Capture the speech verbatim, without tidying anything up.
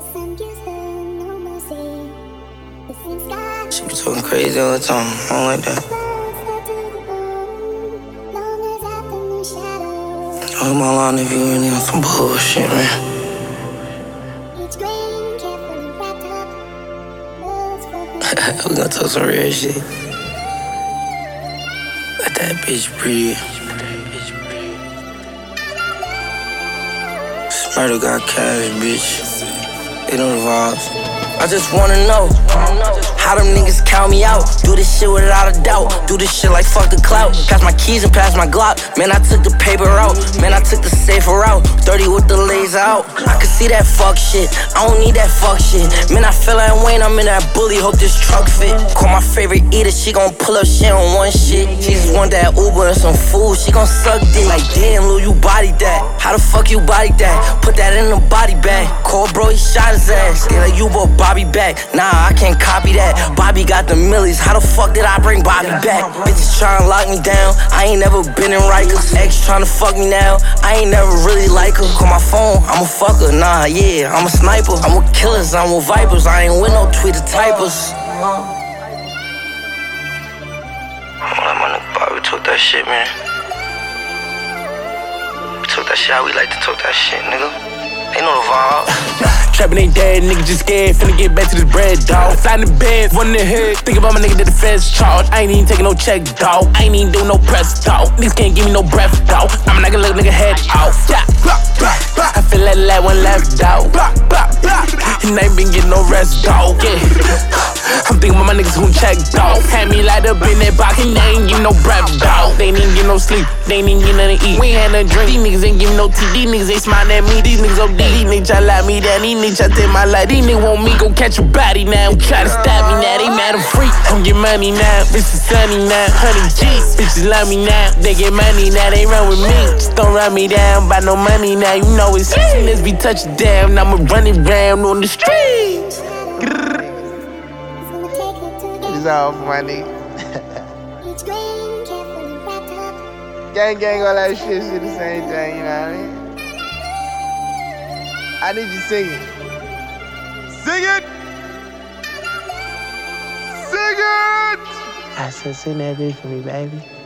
She be talking crazy all the time. I don't like that. Hold my line if you really on some bullshit, man. We gonna talk some real shit. Let that bitch breathe. Murder got cash, bitch. They know the vibes. I just wanna know how them niggas count me out. Do this shit without a doubt. Do this shit like fuck the clout. Pass my keys and pass my Glock. Man, I took the paper out. Man, I took the safer route. thirty with the laser out. I can see that fuck shit. I don't need that fuck shit. Man, I feel like Wayne. I'm in that bully. Hope this truck fit. Call my favorite eater. She gon' pull up shit on one shit. She just want that Uber and some food. She gon' suck dick. Like damn, Lil, you bodied that. How the fuck you bodied that? Put that in the body bag. Call bro, he shot his ass. They like you brought Bobby back. Nah, I can't copy that. Bobby got the millies. How the fuck did I bring Bobby back? Bitches tryna lock me down. I ain't never been in Rikers. Ex tryna fuck me now. I ain't never really like her. Call my phone, I'm a fucker. Nah, yeah, I'm a sniper. I'm with killers, I'm with vipers. I ain't with no Twitter typers. I'm gonna let my nigga Bobby talk that shit, man. We talk that shit how we like to talk that shit, nigga. They know the vibe. Trappin' ain't dead, nigga just scared. Finna get back to this bread, dawg. Fly in the bed, one in the head. Think about my nigga that the feds charge. I ain't even taking no check, dawg. I ain't even doing no press, dawg. Niggas can't give me no breath, dawg. I'm not gonna let a nigga head out. Yeah. I feel like that one left, dawg. And I ain't been getting no rest, dawg. Yeah. I'm thinking about my niggas who check, dawg. Had me light up in that box and they ain't give no breath, dawg. They ain't get no sleep, they ain't even get nothing to eat. We ain't had nothing to drink. These niggas ain't give me no tea. These niggas ain't smiling at me. These niggas O D. These niggas try to lie me down. These niggas try to take my life. These niggas want me go catch a body now. Try to stab me now. They mad I'm free. I'm get money now. Bitch is sunny now. Honey G's. Bitches love me now. They get money now. They run with me. Just don't run me down. Buy no money now. You know it's soon as we touch it down. I'ma run it round on the streets. It's all for my nigga. Gang, gang, all that shit, shit the same thing, you know what I mean? I need you to sing it. Sing it! Sing it! I said, sing that bitch for me, baby.